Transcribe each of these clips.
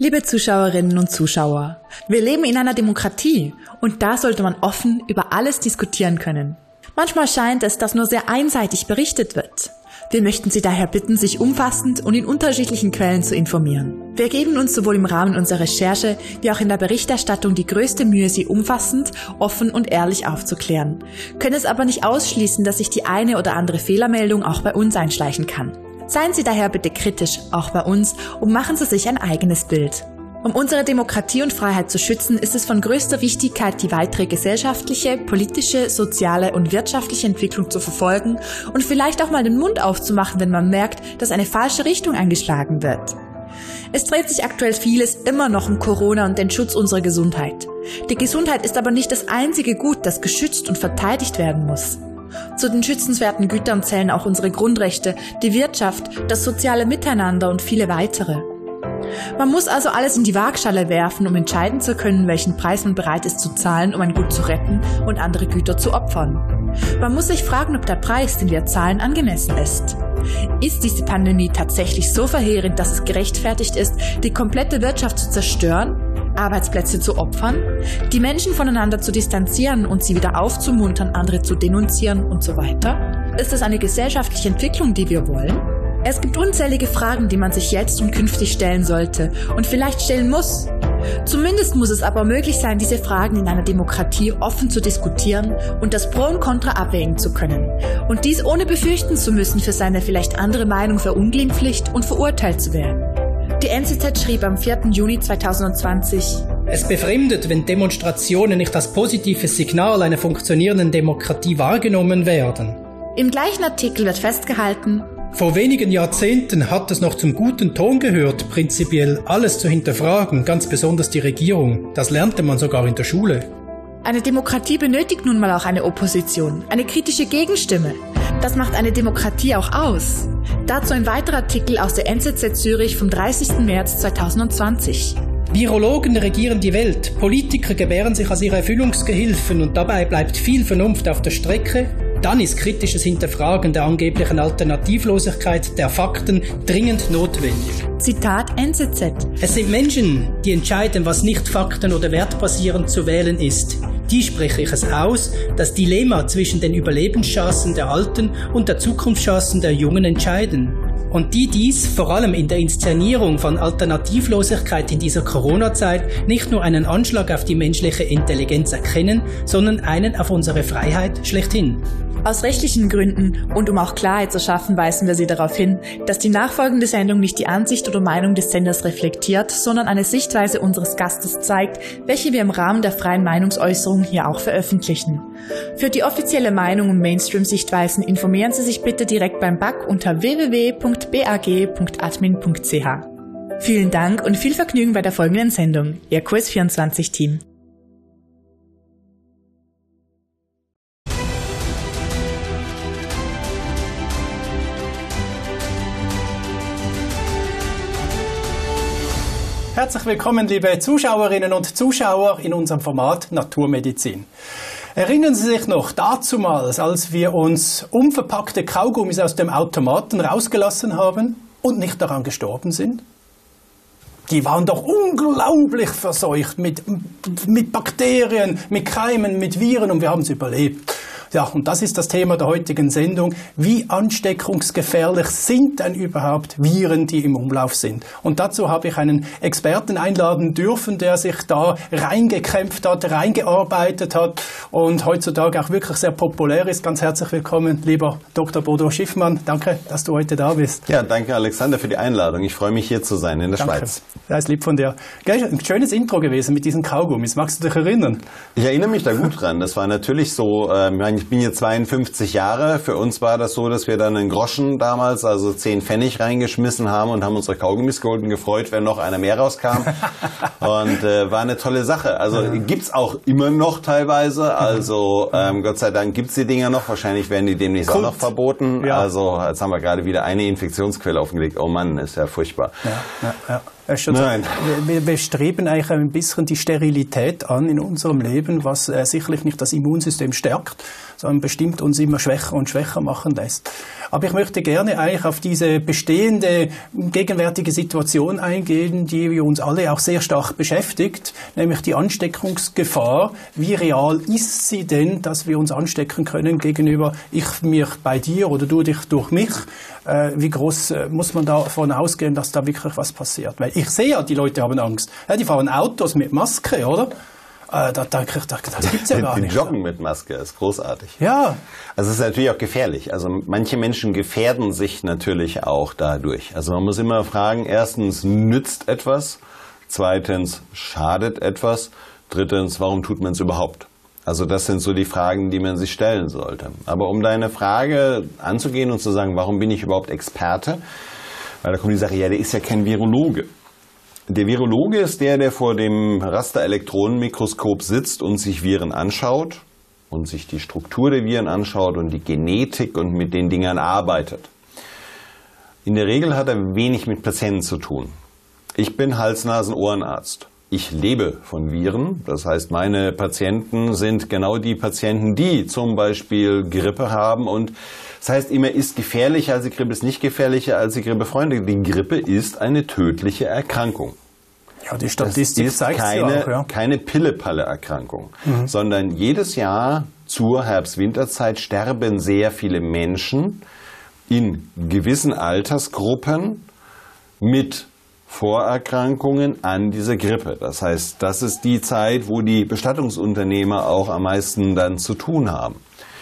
Liebe Zuschauerinnen und Zuschauer, wir leben in einer Demokratie und da sollte man offen über alles diskutieren können. Manchmal scheint es, dass nur sehr einseitig berichtet wird. Wir möchten Sie daher bitten, sich umfassend und in unterschiedlichen Quellen zu informieren. Wir geben uns sowohl im Rahmen unserer Recherche wie auch in der Berichterstattung die größte Mühe, Sie umfassend, offen und ehrlich aufzuklären, können es aber nicht ausschließen, dass sich die eine oder andere Fehlermeldung auch bei uns einschleichen kann. Seien Sie daher bitte kritisch, auch bei uns, und machen Sie sich ein eigenes Bild. Um unsere Demokratie und Freiheit zu schützen, ist es von größter Wichtigkeit, die weitere gesellschaftliche, politische, soziale und wirtschaftliche Entwicklung zu verfolgen und vielleicht auch mal den Mund aufzumachen, wenn man merkt, dass eine falsche Richtung eingeschlagen wird. Es dreht sich aktuell vieles immer noch um Corona und den Schutz unserer Gesundheit. Die Gesundheit ist aber nicht das einzige Gut, das geschützt und verteidigt werden muss. Zu den schützenswerten Gütern zählen auch unsere Grundrechte, die Wirtschaft, das soziale Miteinander und viele weitere. Man muss also alles in die Waagschale werfen, um entscheiden zu können, welchen Preis man bereit ist zu zahlen, um ein Gut zu retten und andere Güter zu opfern. Man muss sich fragen, ob der Preis, den wir zahlen, angemessen ist. Ist diese Pandemie tatsächlich so verheerend, dass es gerechtfertigt ist, die komplette Wirtschaft zu zerstören, Arbeitsplätze zu opfern, die Menschen voneinander zu distanzieren und sie wieder aufzumuntern, andere zu denunzieren und so weiter? Ist es eine gesellschaftliche Entwicklung, die wir wollen? Es gibt unzählige Fragen, die man sich jetzt und künftig stellen sollte und vielleicht stellen muss. Zumindest muss es aber möglich sein, diese Fragen in einer Demokratie offen zu diskutieren und das Pro und Contra abwägen zu können. Und dies ohne befürchten zu müssen, für seine vielleicht andere Meinung verunglimpflicht und verurteilt zu werden. Die NZZ schrieb am 4. Juni 2020: Es befremdet, wenn Demonstrationen nicht als positives Signal einer funktionierenden Demokratie wahrgenommen werden. Im gleichen Artikel wird festgehalten: Vor wenigen Jahrzehnten hat es noch zum guten Ton gehört, prinzipiell alles zu hinterfragen, ganz besonders die Regierung. Das lernte man sogar in der Schule. Eine Demokratie benötigt nun mal auch eine Opposition, eine kritische Gegenstimme. Das macht eine Demokratie auch aus. Dazu ein weiterer Artikel aus der NZZ Zürich vom 30. März 2020. Virologen regieren die Welt, Politiker gebären sich als ihre Erfüllungsgehilfen und dabei bleibt viel Vernunft auf der Strecke. Dann ist kritisches Hinterfragen der angeblichen Alternativlosigkeit der Fakten dringend notwendig. Zitat NZZ. Es sind Menschen, die entscheiden, was nicht fakten- oder wertbasierend zu wählen ist. Die spreche ich es aus, das Dilemma zwischen den Überlebenschancen der Alten und der Zukunftschancen der Jungen entscheiden. Und die dies vor allem in der Inszenierung von Alternativlosigkeit in dieser Corona-Zeit nicht nur einen Anschlag auf die menschliche Intelligenz erkennen, sondern einen auf unsere Freiheit schlechthin. Aus rechtlichen Gründen und um auch Klarheit zu schaffen, weisen wir Sie darauf hin, dass die nachfolgende Sendung nicht die Ansicht oder Meinung des Senders reflektiert, sondern eine Sichtweise unseres Gastes zeigt, welche wir im Rahmen der freien Meinungsäußerung hier auch veröffentlichen. Für die offizielle Meinung und Mainstream-Sichtweisen informieren Sie sich bitte direkt beim BAG unter www.bag.admin.ch. Vielen Dank und viel Vergnügen bei der folgenden Sendung. Ihr QS24-Team. Herzlich willkommen, liebe Zuschauerinnen und Zuschauer, in unserem Format Naturmedizin. Erinnern Sie sich noch dazumals, als wir uns unverpackte Kaugummis aus dem Automaten rausgelassen haben und nicht daran gestorben sind? Die waren doch unglaublich verseucht mit Bakterien, mit Keimen, mit Viren und wir haben es überlebt. Ja, und das ist das Thema der heutigen Sendung. Wie ansteckungsgefährlich sind denn überhaupt Viren, die im Umlauf sind? Und dazu habe ich einen Experten einladen dürfen, der sich da reingekämpft hat, reingearbeitet hat und heutzutage auch wirklich sehr populär ist. Ganz herzlich willkommen, lieber Dr. Bodo Schiffmann. Danke, dass du heute da bist. Ja, danke Alexander für die Einladung. Ich freue mich, hier zu sein in der Schweiz. Das ist lieb von dir. Ein schönes Intro gewesen mit diesen Kaugummis. Magst du dich erinnern? Ich erinnere mich da gut dran. Das war natürlich so, ich bin jetzt 52 Jahre. Für uns war das so, dass wir dann einen Groschen damals, also 10 Pfennig reingeschmissen haben und haben unsere Kaugummis geholt und gefreut, wenn noch einer mehr rauskam. Und war eine tolle Sache. Also gibt's auch immer noch teilweise. Also Gott sei Dank gibt's die Dinger noch. Wahrscheinlich werden die demnächst auch noch verboten. Ja. Also jetzt haben wir gerade wieder eine Infektionsquelle offengelegt. Oh Mann, ist ja furchtbar. Ja. Nein. Wir streben eigentlich ein bisschen die Sterilität an in unserem Leben, was sicherlich nicht das Immunsystem stärkt, sondern bestimmt uns immer schwächer und schwächer machen lässt. Aber ich möchte gerne eigentlich auf diese bestehende, gegenwärtige Situation eingehen, die uns alle auch sehr stark beschäftigt, nämlich die Ansteckungsgefahr. Wie real ist sie denn, dass wir uns anstecken können gegenüber ich mich bei dir oder du dich durch mich? Wie groß muss man davon ausgehen, dass da wirklich was passiert? Weil ich sehe ja, die Leute haben Angst. Ja, die fahren Autos mit Maske, oder? Das gibt's ja gar nicht. Die joggen mit Maske, ist großartig. Ja. Also es ist natürlich auch gefährlich. Also manche Menschen gefährden sich natürlich auch dadurch. Also man muss immer fragen, erstens, nützt etwas? Zweitens, schadet etwas? Drittens, warum tut man es überhaupt? Also das sind so die Fragen, die man sich stellen sollte. Aber um deine Frage anzugehen und zu sagen, warum bin ich überhaupt Experte? Weil da kommt die Sache, ja, der ist ja kein Virologe. Der Virologe ist der vor dem Rasterelektronenmikroskop sitzt und sich Viren anschaut und sich die Struktur der Viren anschaut und die Genetik und mit den Dingern arbeitet. In der Regel hat er wenig mit Patienten zu tun. Ich bin Hals-Nasen-Ohrenarzt. Ich lebe von Viren. Das heißt, meine Patienten sind genau die Patienten, die zum Beispiel Grippe haben. Und das heißt immer, ist gefährlicher als die Grippe, ist nicht gefährlicher als die Grippe. Freunde, die Grippe ist eine tödliche Erkrankung. Ja, die Statistik zeigt keine, auch, ja. Keine Pille-Palle-Erkrankung, sondern jedes Jahr zur Herbst-Winterzeit sterben sehr viele Menschen in gewissen Altersgruppen mit Vorerkrankungen an dieser Grippe. Das heißt, das ist die Zeit, wo die Bestattungsunternehmer auch am meisten dann zu tun haben.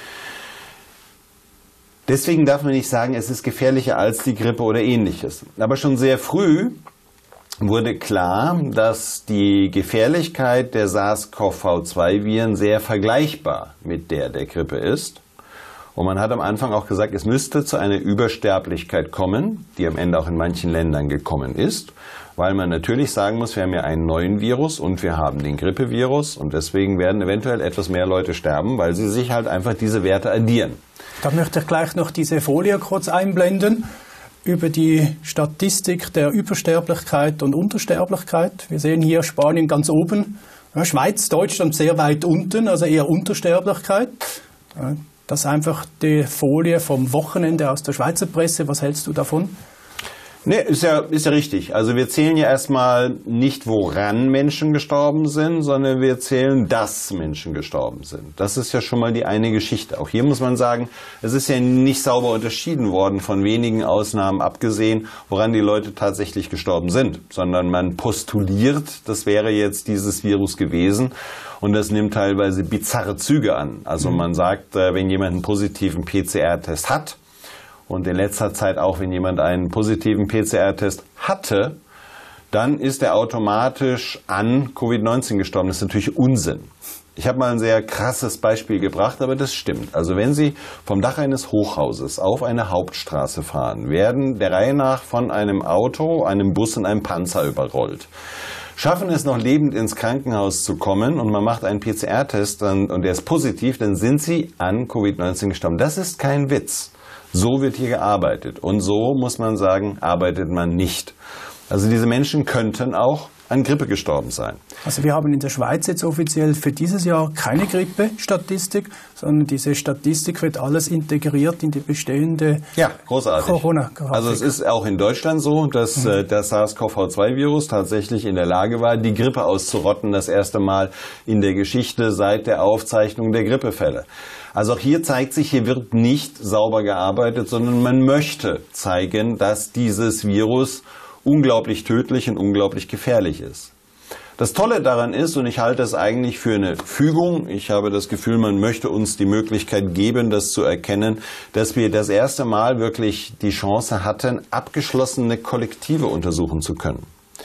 Deswegen darf man nicht sagen, es ist gefährlicher als die Grippe oder ähnliches. Aber schon sehr früh wurde klar, dass die Gefährlichkeit der SARS-CoV-2-Viren sehr vergleichbar mit der Grippe ist. Und man hat am Anfang auch gesagt, es müsste zu einer Übersterblichkeit kommen, die am Ende auch in manchen Ländern gekommen ist, weil man natürlich sagen muss, wir haben ja einen neuen Virus und wir haben den Grippevirus und deswegen werden eventuell etwas mehr Leute sterben, weil sie sich halt einfach diese Werte addieren. Da möchte ich gleich noch diese Folie kurz einblenden über die Statistik der Übersterblichkeit und Untersterblichkeit. Wir sehen hier Spanien ganz oben, Schweiz, Deutschland sehr weit unten, also eher Untersterblichkeit. Das ist einfach die Folie vom Wochenende aus der Schweizer Presse. Was hältst du davon? Nee, ist ja richtig. Also wir zählen ja erstmal nicht, woran Menschen gestorben sind, sondern wir zählen, dass Menschen gestorben sind. Das ist ja schon mal die eine Geschichte. Auch hier muss man sagen, es ist ja nicht sauber unterschieden worden, von wenigen Ausnahmen abgesehen, woran die Leute tatsächlich gestorben sind, sondern man postuliert, das wäre jetzt dieses Virus gewesen. Und das nimmt teilweise bizarre Züge an. Also man sagt, wenn jemand einen positiven PCR-Test hat, und in letzter Zeit auch, wenn jemand einen positiven PCR-Test hatte, dann ist er automatisch an Covid-19 gestorben. Das ist natürlich Unsinn. Ich habe mal ein sehr krasses Beispiel gebracht, aber das stimmt. Also wenn Sie vom Dach eines Hochhauses auf eine Hauptstraße fahren, werden der Reihe nach von einem Auto, einem Bus und einem Panzer überrollt. Schaffen es noch lebend ins Krankenhaus zu kommen und man macht einen PCR-Test und der ist positiv, dann sind Sie an Covid-19 gestorben. Das ist kein Witz. So wird hier gearbeitet. Und so, muss man sagen, arbeitet man nicht. Also diese Menschen könnten auch an Grippe gestorben sein. Also wir haben in der Schweiz jetzt offiziell für dieses Jahr keine Grippe-Statistik, sondern diese Statistik wird alles integriert in die bestehende Corona-Grafik. Also es ist auch in Deutschland so, dass das SARS-CoV-2-Virus tatsächlich in der Lage war, die Grippe auszurotten, das erste Mal in der Geschichte seit der Aufzeichnung der Grippefälle. Also auch hier zeigt sich, hier wird nicht sauber gearbeitet, sondern man möchte zeigen, dass dieses Virus unglaublich tödlich und unglaublich gefährlich ist. Das Tolle daran ist, und ich halte es eigentlich für eine Fügung, ich habe das Gefühl, man möchte uns die Möglichkeit geben, das zu erkennen, dass wir das erste Mal wirklich die Chance hatten, abgeschlossene Kollektive untersuchen zu können.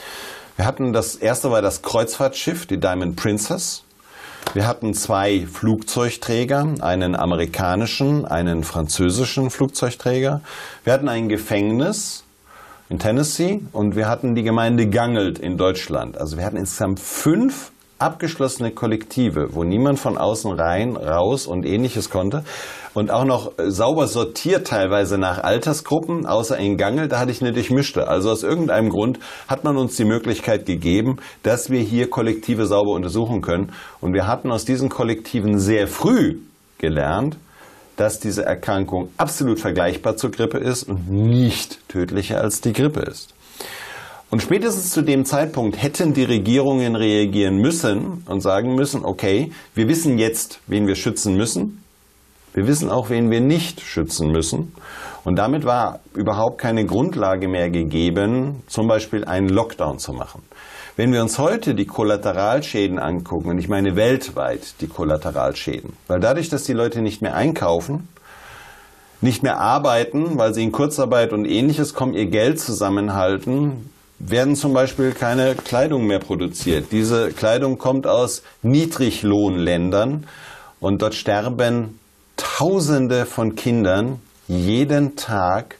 Wir hatten das erste war das Kreuzfahrtschiff, die Diamond Princess. Wir hatten 2 Flugzeugträger, einen amerikanischen, einen französischen Flugzeugträger. Wir hatten ein Gefängnis in Tennessee und wir hatten die Gemeinde Gangelt in Deutschland. Also wir hatten insgesamt 5 abgeschlossene Kollektive, wo niemand von außen rein, raus und Ähnliches konnte und auch noch sauber sortiert teilweise nach Altersgruppen, außer in Gangel, da hatte ich eine durchmischte. Also aus irgendeinem Grund hat man uns die Möglichkeit gegeben, dass wir hier Kollektive sauber untersuchen können. Und wir hatten aus diesen Kollektiven sehr früh gelernt, dass diese Erkrankung absolut vergleichbar zur Grippe ist und nicht tödlicher als die Grippe ist. Und spätestens zu dem Zeitpunkt hätten die Regierungen reagieren müssen und sagen müssen, okay, wir wissen jetzt, wen wir schützen müssen. Wir wissen auch, wen wir nicht schützen müssen. Und damit war überhaupt keine Grundlage mehr gegeben, zum Beispiel einen Lockdown zu machen. Wenn wir uns heute die Kollateralschäden angucken, und ich meine weltweit die Kollateralschäden, weil dadurch, dass die Leute nicht mehr einkaufen, nicht mehr arbeiten, weil sie in Kurzarbeit und Ähnliches kommen, ihr Geld zusammenhalten, werden zum Beispiel keine Kleidung mehr produziert. Diese Kleidung kommt aus Niedriglohnländern und dort sterben Tausende von Kindern jeden Tag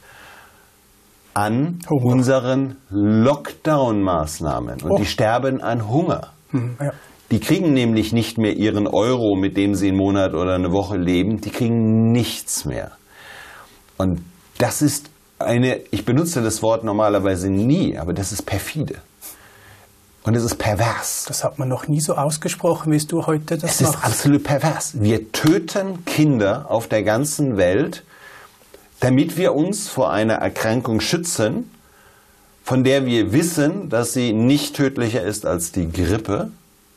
an unseren Lockdown-Maßnahmen. Und die sterben an Hunger. Ja. Die kriegen nämlich nicht mehr ihren Euro, mit dem sie einen Monat oder eine Woche leben. Die kriegen nichts mehr. Und das ist ich benutze das Wort normalerweise nie, aber das ist perfide. Und es ist pervers. Das hat man noch nie so ausgesprochen, wie du heute das machst. Es ist absolut pervers. Wir töten Kinder auf der ganzen Welt, damit wir uns vor einer Erkrankung schützen, von der wir wissen, dass sie nicht tödlicher ist als die Grippe,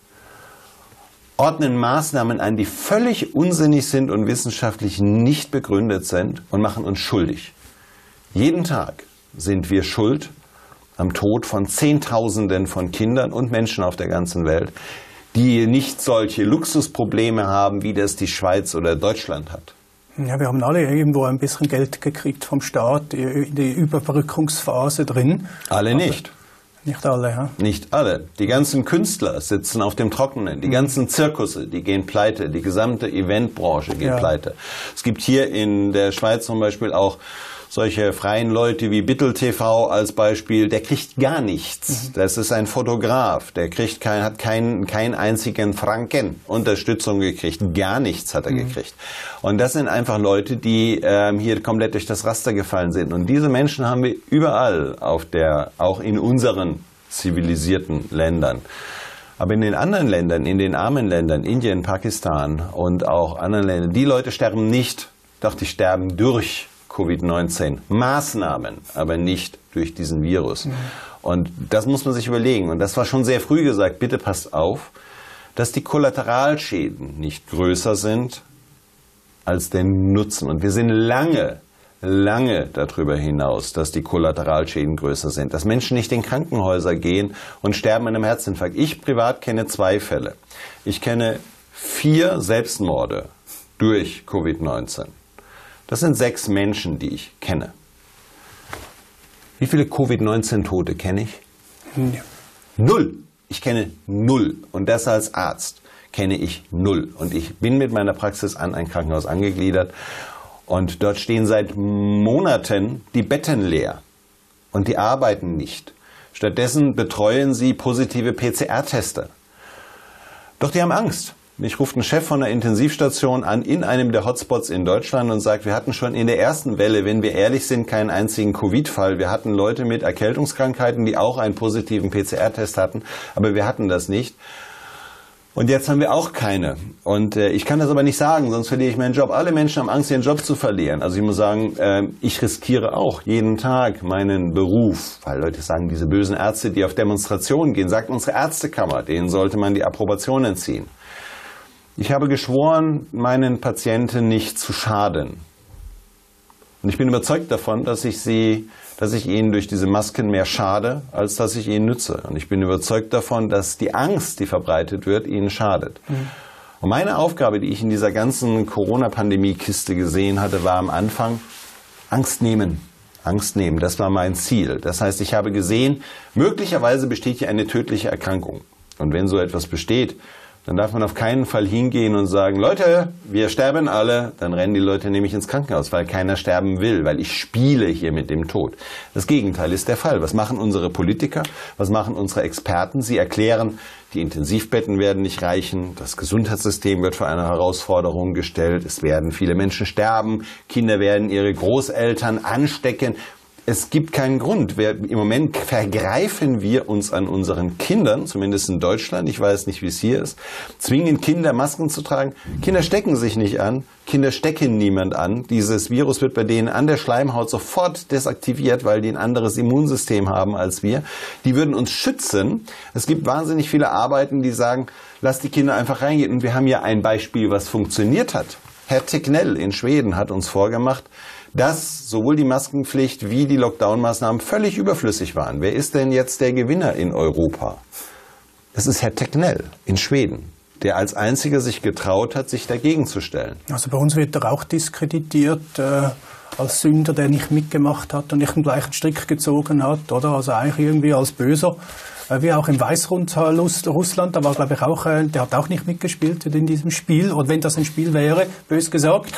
ordnen Maßnahmen an, die völlig unsinnig sind und wissenschaftlich nicht begründet sind und machen uns schuldig. Jeden Tag sind wir schuld am Tod von Zehntausenden von Kindern und Menschen auf der ganzen Welt, die nicht solche Luxusprobleme haben, wie das die Schweiz oder Deutschland hat. Ja, wir haben alle irgendwo ein bisschen Geld gekriegt vom Staat in die Überbrückungsphase drin. Alle nicht. Nicht alle, ja? Nicht alle. Die ganzen Künstler sitzen auf dem Trockenen. Die ganzen Zirkusse, die gehen pleite. Die gesamte Eventbranche geht pleite. Es gibt hier in der Schweiz zum Beispiel auch solche freien Leute wie Bittel TV als Beispiel, der kriegt gar nichts. Das ist ein Fotograf, der hat keinen einzigen Franken Unterstützung gekriegt. Gar nichts hat er gekriegt. Und das sind einfach Leute, die hier komplett durch das Raster gefallen sind. Und diese Menschen haben wir überall auch in unseren zivilisierten Ländern. Aber in den anderen Ländern, in den armen Ländern, Indien, Pakistan und auch anderen Ländern, die Leute sterben nicht, doch die sterben durch Covid-19 Maßnahmen, aber nicht durch diesen Virus. Und das muss man sich überlegen. Und das war schon sehr früh gesagt, bitte passt auf, dass die Kollateralschäden nicht größer sind als der Nutzen. Und wir sind lange darüber hinaus, dass die Kollateralschäden größer sind. Dass Menschen nicht in Krankenhäuser gehen und sterben an einem Herzinfarkt. Ich privat kenne 2 Fälle. Ich kenne 4 Selbstmorde durch Covid-19. Das sind 6 Menschen, die ich kenne. Wie viele Covid-19-Tote kenne ich? Ja. 0. Ich kenne 0. Und das als Arzt kenne ich 0. Und ich bin mit meiner Praxis an ein Krankenhaus angegliedert. Und dort stehen seit Monaten die Betten leer. Und die arbeiten nicht. Stattdessen betreuen sie positive PCR-Tester. Doch die haben Angst. Mich ruft ein Chef von einer Intensivstation an in einem der Hotspots in Deutschland und sagt, wir hatten schon in der ersten Welle, wenn wir ehrlich sind, keinen einzigen Covid-Fall. Wir hatten Leute mit Erkältungskrankheiten, die auch einen positiven PCR-Test hatten, aber wir hatten das nicht. Und jetzt haben wir auch keine. Und ich kann das aber nicht sagen, sonst verliere ich meinen Job. Alle Menschen haben Angst, ihren Job zu verlieren. Also ich muss sagen, ich riskiere auch jeden Tag meinen Beruf. Weil Leute sagen, diese bösen Ärzte, die auf Demonstrationen gehen, sagt unsere Ärztekammer, denen sollte man die Approbation entziehen. Ich habe geschworen, meinen Patienten nicht zu schaden. Und ich bin überzeugt davon, dass ich ihnen durch diese Masken mehr schade, als dass ich ihnen nütze. Und ich bin überzeugt davon, dass die Angst, die verbreitet wird, ihnen schadet. Und meine Aufgabe, die ich in dieser ganzen Corona-Pandemie-Kiste gesehen hatte, war am Anfang Angst nehmen. Angst nehmen, das war mein Ziel. Das heißt, ich habe gesehen, möglicherweise besteht hier eine tödliche Erkrankung. Und wenn so etwas besteht, dann darf man auf keinen Fall hingehen und sagen, Leute, wir sterben alle. Dann rennen die Leute nämlich ins Krankenhaus, weil keiner sterben will, weil ich spiele hier mit dem Tod. Das Gegenteil ist der Fall. Was machen unsere Politiker? Was machen unsere Experten? Sie erklären, die Intensivbetten werden nicht reichen, das Gesundheitssystem wird vor eine Herausforderung gestellt, es werden viele Menschen sterben, Kinder werden ihre Großeltern anstecken. Es gibt keinen Grund. Im Moment vergreifen wir uns an unseren Kindern, zumindest in Deutschland, ich weiß nicht, wie es hier ist, zwingen Kinder Masken zu tragen. Kinder stecken sich nicht an, Kinder stecken niemand an. Dieses Virus wird bei denen an der Schleimhaut sofort desaktiviert, weil die ein anderes Immunsystem haben als wir. Die würden uns schützen. Es gibt wahnsinnig viele Arbeiten, die sagen, lass die Kinder einfach reingehen. Und wir haben ja ein Beispiel, was funktioniert hat. Herr Tegnell in Schweden hat uns vorgemacht, dass sowohl die Maskenpflicht wie die Lockdown-Maßnahmen völlig überflüssig waren. Wer ist denn jetzt der Gewinner in Europa? Es ist Herr Tegnell in Schweden, der als einziger sich getraut hat, sich dagegen zu stellen. Also bei uns wird er auch diskreditiert als Sünder, der nicht mitgemacht hat und nicht den gleichen Strick gezogen hat, oder? Also eigentlich irgendwie als Böser. Wie auch im Weißrussland, da war, glaube ich, auch, der hat auch nicht mitgespielt in diesem Spiel. Und wenn das ein Spiel wäre, bös gesagt,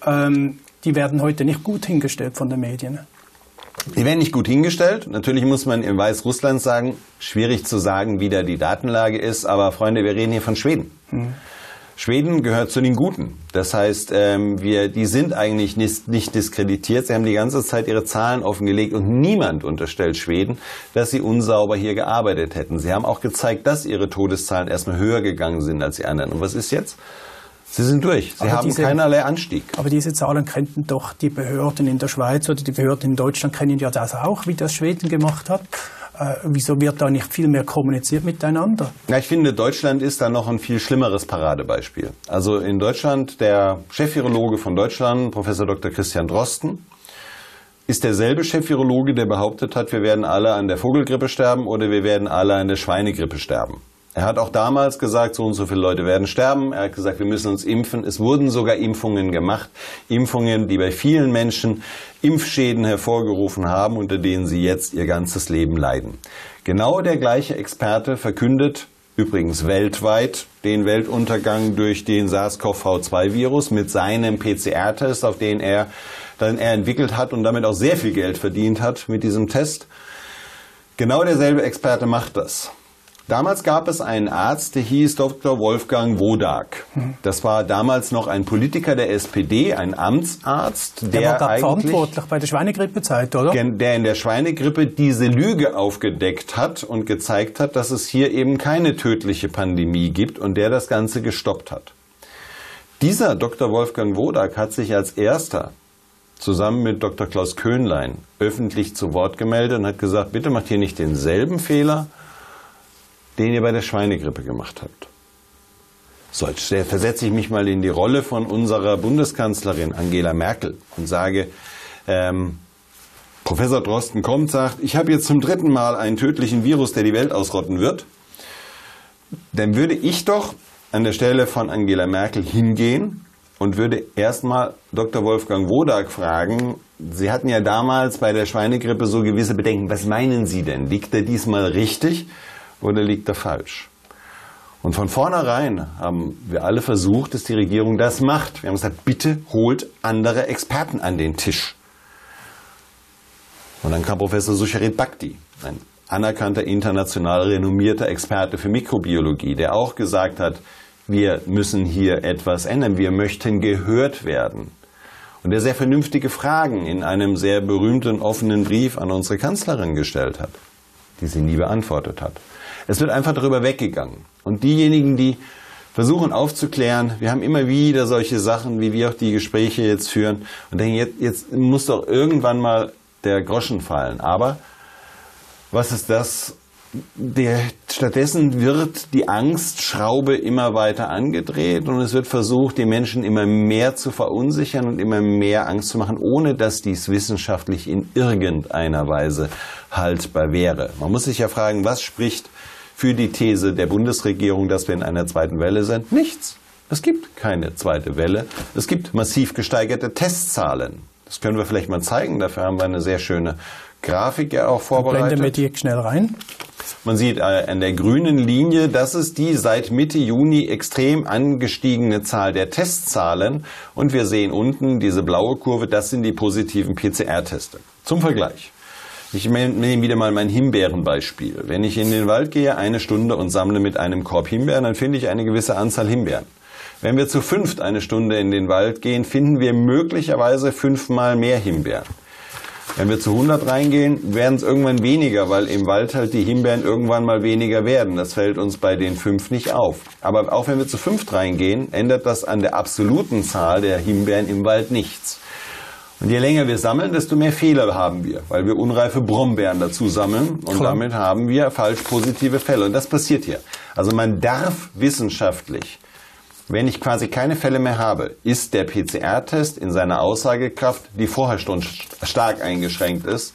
die werden heute nicht gut hingestellt von den Medien. Die werden nicht gut hingestellt. Natürlich muss man im Weißrussland sagen, schwierig zu sagen, wie da die Datenlage ist. Aber Freunde, wir reden hier von Schweden. Schweden gehört zu den Guten. Das heißt, die sind eigentlich nicht diskreditiert. Sie haben die ganze Zeit ihre Zahlen offengelegt und niemand unterstellt Schweden, dass sie unsauber hier gearbeitet hätten. Sie haben auch gezeigt, dass ihre Todeszahlen erstmal höher gegangen sind als die anderen. Und was ist jetzt? Sie sind durch. Sie haben keinerlei Anstieg. Aber diese Zahlen kennen doch die Behörden in der Schweiz oder die Behörden in Deutschland kennen ja das auch, wie das Schweden gemacht hat. Wieso wird da nicht viel mehr kommuniziert miteinander? Ja, ich finde, Deutschland ist da noch ein viel schlimmeres Paradebeispiel. Also in Deutschland, der Chefvirologe von Deutschland, Professor Dr. Christian Drosten, ist derselbe Chefvirologe, der behauptet hat, wir werden alle an der Vogelgrippe sterben oder wir werden alle an der Schweinegrippe sterben. Er hat auch damals gesagt, so und so viele Leute werden sterben. Er hat gesagt, wir müssen uns impfen. Es wurden sogar Impfungen gemacht. Impfungen, die bei vielen Menschen Impfschäden hervorgerufen haben, unter denen sie jetzt ihr ganzes Leben leiden. Genau der gleiche Experte verkündet, übrigens weltweit, den Weltuntergang durch den SARS-CoV-2-Virus mit seinem PCR-Test, auf den er entwickelt hat und damit auch sehr viel Geld verdient hat mit diesem Test. Genau derselbe Experte macht das. Damals gab es einen Arzt, der hieß Dr. Wolfgang Wodak. Das war damals noch ein Politiker der SPD, ein Amtsarzt, der war verantwortlich bei der Schweinegrippezeit, oder? Der in der Schweinegrippe diese Lüge aufgedeckt hat und gezeigt hat, dass es hier eben keine tödliche Pandemie gibt und der das Ganze gestoppt hat. Dieser Dr. Wolfgang Wodak hat sich als erster zusammen mit Dr. Klaus Köhnlein öffentlich zu Wort gemeldet und hat gesagt, bitte macht hier nicht denselben Fehler, den ihr bei der Schweinegrippe gemacht habt. So, jetzt versetze ich mich mal in die Rolle von unserer Bundeskanzlerin Angela Merkel und sage, Professor Drosten kommt, sagt, ich habe jetzt zum 3. Mal einen tödlichen Virus, der die Welt ausrotten wird. Dann würde ich doch an der Stelle von Angela Merkel hingehen und würde erstmal Dr. Wolfgang Wodak fragen, Sie hatten ja damals bei der Schweinegrippe so gewisse Bedenken. Was meinen Sie denn? Liegt er diesmal richtig? Oder liegt er falsch? Und von vornherein haben wir alle versucht, dass die Regierung das macht. Wir haben gesagt, bitte holt andere Experten an den Tisch. Und dann kam Professor Sucharit Bhakdi, ein anerkannter, international renommierter Experte für Mikrobiologie, der auch gesagt hat, wir müssen hier etwas ändern, wir möchten gehört werden. Und der sehr vernünftige Fragen in einem sehr berühmten offenen Brief an unsere Kanzlerin gestellt hat, die sie nie beantwortet hat. Es wird einfach darüber weggegangen. Und diejenigen, die versuchen aufzuklären, wir haben immer wieder solche Sachen, wie wir auch die Gespräche jetzt führen und denken, jetzt muss doch irgendwann mal der Groschen fallen. Aber was ist das? Stattdessen wird die Angstschraube immer weiter angedreht und es wird versucht, die Menschen immer mehr zu verunsichern und immer mehr Angst zu machen, ohne dass dies wissenschaftlich in irgendeiner Weise haltbar wäre. Man muss sich ja fragen, was spricht für die These der Bundesregierung, dass wir in einer zweiten Welle sind? Nichts. Es gibt keine zweite Welle. Es gibt massiv gesteigerte Testzahlen. Das können wir vielleicht mal zeigen. Dafür haben wir eine sehr schöne Grafik ja auch vorbereitet. Blenden wir die schnell rein. Man sieht an der grünen Linie, das ist die seit Mitte Juni extrem angestiegene Zahl der Testzahlen. Und wir sehen unten diese blaue Kurve, das sind die positiven PCR-Teste. Zum Vergleich. Ich nehme wieder mal mein Himbeerenbeispiel. Wenn ich in den Wald gehe, 1 Stunde und sammle mit einem Korb Himbeeren, dann finde ich eine gewisse Anzahl Himbeeren. Wenn wir zu 5 1 Stunde in den Wald gehen, finden wir möglicherweise 5-mal mehr Himbeeren. Wenn wir zu 100 reingehen, werden es irgendwann weniger, weil im Wald halt die Himbeeren irgendwann mal weniger werden. Das fällt uns bei den 5 nicht auf. Aber auch wenn wir zu 5 reingehen, ändert das an der absoluten Zahl der Himbeeren im Wald nichts. Und je länger wir sammeln, desto mehr Fehler haben wir, weil wir unreife Brombeeren dazu sammeln und damit haben wir falsch positive Fälle. Und das passiert hier. Also man darf wissenschaftlich, wenn ich quasi keine Fälle mehr habe, ist der PCR-Test in seiner Aussagekraft, die vorher schon stark eingeschränkt ist,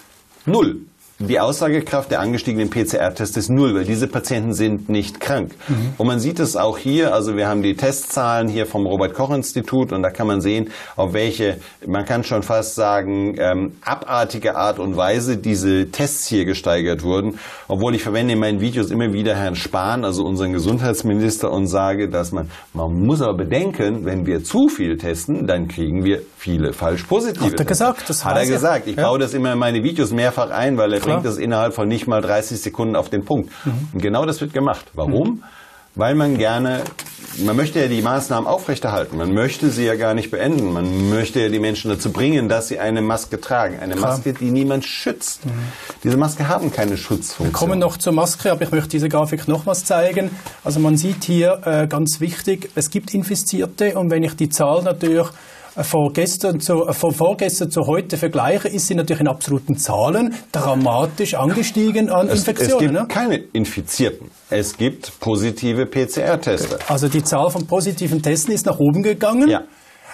0. Die Aussagekraft der angestiegenen PCR-Tests ist 0, weil diese Patienten sind nicht krank. Und man sieht es auch hier, also wir haben die Testzahlen hier vom Robert-Koch-Institut und da kann man sehen, auf welche, man kann schon fast sagen, abartige Art und Weise diese Tests hier gesteigert wurden. Obwohl ich verwende in meinen Videos immer wieder Herrn Spahn, also unseren Gesundheitsminister, und sage, dass man muss aber bedenken, wenn wir zu viel testen, dann kriegen wir viele falsch positive. Hat er gesagt? Das hat er gesagt. Ich baue das immer in meine Videos mehrfach ein, weil er bringt das innerhalb von nicht mal 30 Sekunden auf den Punkt. Und genau das wird gemacht. Warum? Weil man möchte ja die Maßnahmen aufrechterhalten. Man möchte sie ja gar nicht beenden. Man möchte ja die Menschen dazu bringen, dass sie eine Maske tragen. Eine Maske, die niemand schützt. Diese Masken haben keine Schutzfunktion. Wir kommen noch zur Maske, aber ich möchte diese Grafik nochmals zeigen. Also man sieht hier ganz wichtig, es gibt Infizierte und wenn ich die Zahl natürlich von vorgestern zu heute vergleiche, ist sie natürlich in absoluten Zahlen dramatisch angestiegen an Infektionen. Es gibt keine Infizierten. Es gibt positive PCR-Teste. Also die Zahl von positiven Testen ist nach oben gegangen. Ja.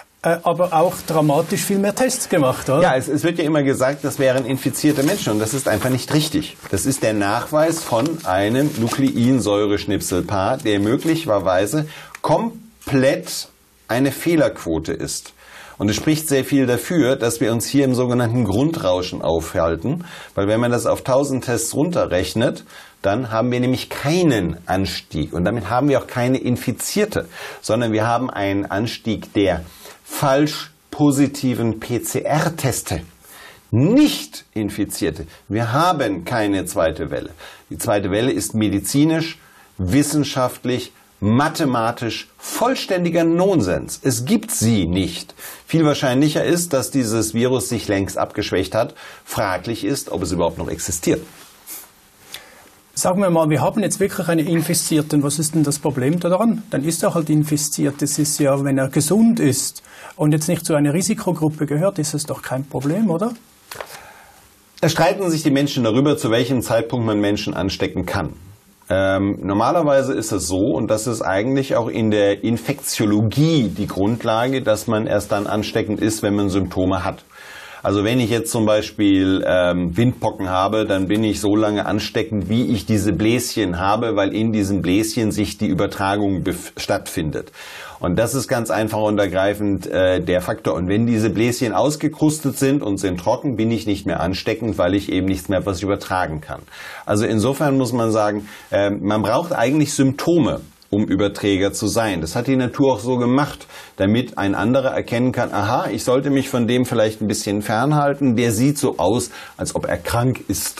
Aber auch dramatisch viel mehr Tests gemacht, oder? Ja, es wird ja immer gesagt, das wären infizierte Menschen und das ist einfach nicht richtig. Das ist der Nachweis von einem Nukleinsäureschnipselpaar, der möglicherweise komplett eine Fehlerquote ist. Und es spricht sehr viel dafür, dass wir uns hier im sogenannten Grundrauschen aufhalten, weil wenn man das auf 1000 Tests runterrechnet, dann haben wir nämlich keinen Anstieg und damit haben wir auch keine Infizierte, sondern wir haben einen Anstieg der falsch positiven PCR-Teste. Nicht Infizierte. Wir haben keine zweite Welle. Die zweite Welle ist medizinisch, wissenschaftlich, mathematisch vollständiger Nonsens. Es gibt sie nicht. Viel wahrscheinlicher ist, dass dieses Virus sich längst abgeschwächt hat. Fraglich ist, ob es überhaupt noch existiert. Sagen wir mal, wir haben jetzt wirklich einen Infizierten. Was ist denn das Problem daran? Dann ist er halt infiziert. Das ist ja, wenn er gesund ist und jetzt nicht zu einer Risikogruppe gehört, ist es doch kein Problem, oder? Es streiten sich die Menschen darüber, zu welchem Zeitpunkt man Menschen anstecken kann. Normalerweise ist es so, und das ist eigentlich auch in der Infektiologie die Grundlage, dass man erst dann ansteckend ist, wenn man Symptome hat. Also wenn ich jetzt zum Beispiel Windpocken habe, dann bin ich so lange ansteckend, wie ich diese Bläschen habe, weil in diesen Bläschen sich die Übertragung stattfindet. Und das ist ganz einfach und ergreifend der Faktor. Und wenn diese Bläschen ausgekrustet sind und sind trocken, bin ich nicht mehr ansteckend, weil ich eben nichts mehr, was ich übertragen kann. Also insofern muss man sagen, man braucht eigentlich Symptome, um Überträger zu sein. Das hat die Natur auch so gemacht, damit ein anderer erkennen kann, aha, ich sollte mich von dem vielleicht ein bisschen fernhalten, der sieht so aus, als ob er krank ist.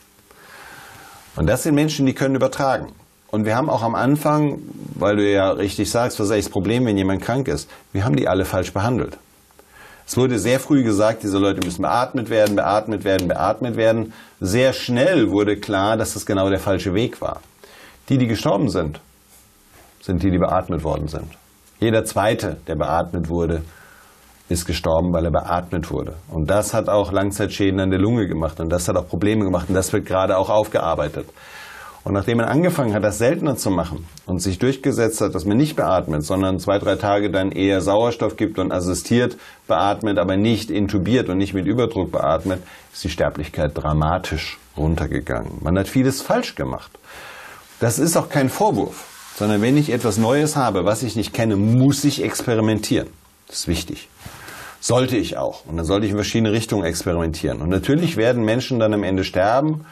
Und das sind Menschen, die können übertragen. Und wir haben auch am Anfang, weil du ja richtig sagst, was ist eigentlich das Problem, wenn jemand krank ist? Wir haben die alle falsch behandelt. Es wurde sehr früh gesagt, diese Leute müssen beatmet werden, beatmet werden, beatmet werden. Sehr schnell wurde klar, dass das genau der falsche Weg war. Die gestorben sind, sind die beatmet worden sind. Jeder Zweite, der beatmet wurde, ist gestorben, weil er beatmet wurde. Und das hat auch Langzeitschäden an der Lunge gemacht und das hat auch Probleme gemacht und das wird gerade auch aufgearbeitet. Und nachdem man angefangen hat, das seltener zu machen und sich durchgesetzt hat, dass man nicht beatmet, sondern 2-3 Tage dann eher Sauerstoff gibt und assistiert beatmet, aber nicht intubiert und nicht mit Überdruck beatmet, ist die Sterblichkeit dramatisch runtergegangen. Man hat vieles falsch gemacht. Das ist auch kein Vorwurf, sondern wenn ich etwas Neues habe, was ich nicht kenne, muss ich experimentieren. Das ist wichtig. Sollte ich auch. Und dann sollte ich in verschiedene Richtungen experimentieren. Und natürlich werden Menschen dann am Ende sterben.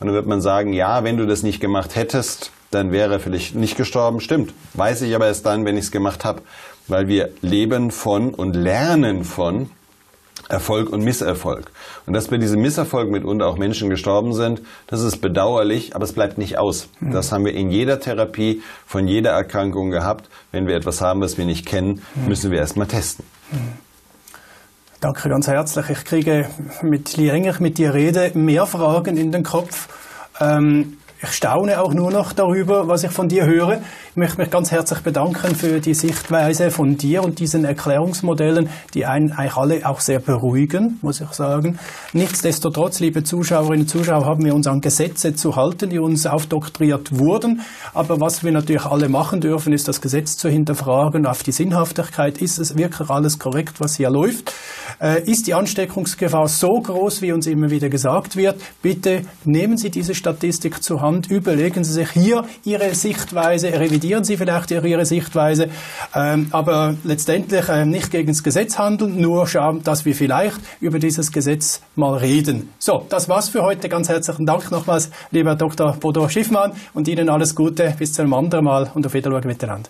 Und dann wird man sagen, ja, wenn du das nicht gemacht hättest, dann wäre er vielleicht nicht gestorben. Stimmt, weiß ich aber erst dann, wenn ich es gemacht habe, weil wir leben von und lernen von Erfolg und Misserfolg. Und dass bei diesem Misserfolg mitunter auch Menschen gestorben sind, das ist bedauerlich, aber es bleibt nicht aus. Das haben wir in jeder Therapie von jeder Erkrankung gehabt. Wenn wir etwas haben, was wir nicht kennen, müssen wir erst mal testen. Danke ganz herzlich. Ich kriege, je länger ich mit dir rede, mehr Fragen in den Kopf. Ich staune auch nur noch darüber, was ich von dir höre. Ich möchte mich ganz herzlich bedanken für die Sichtweise von dir und diesen Erklärungsmodellen, die einen eigentlich alle auch sehr beruhigen, muss ich sagen. Nichtsdestotrotz, liebe Zuschauerinnen und Zuschauer, haben wir uns an Gesetze zu halten, die uns aufdoktriert wurden. Aber was wir natürlich alle machen dürfen, ist das Gesetz zu hinterfragen auf die Sinnhaftigkeit. Ist es wirklich alles korrekt, was hier läuft? Ist die Ansteckungsgefahr so groß, wie uns immer wieder gesagt wird? Bitte nehmen Sie diese Statistik zur Hand, überlegen Sie sich hier Ihre Sichtweise, revidieren Sie vielleicht Ihre Sichtweise, aber letztendlich nicht gegen das Gesetz handeln, nur schauen, dass wir vielleicht über dieses Gesetz mal reden. So, das war's für heute. Ganz herzlichen Dank nochmals, lieber Dr. Bodo Schiffmann, und Ihnen alles Gute. Bis zu einem anderen Mal und auf Wiedersehen miteinander.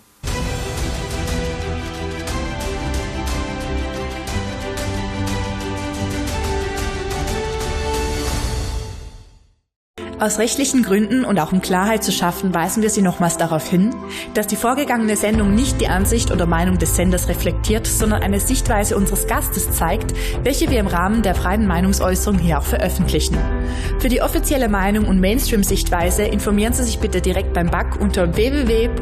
Aus rechtlichen Gründen und auch um Klarheit zu schaffen, weisen wir Sie nochmals darauf hin, dass die vorgegangene Sendung nicht die Ansicht oder Meinung des Senders reflektiert, sondern eine Sichtweise unseres Gastes zeigt, welche wir im Rahmen der freien Meinungsäußerung hier auch veröffentlichen. Für die offizielle Meinung und Mainstream-Sichtweise informieren Sie sich bitte direkt beim BAC unter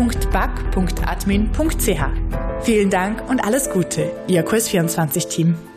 www.bac.admin.ch. Vielen Dank und alles Gute, Ihr Kurs24-Team.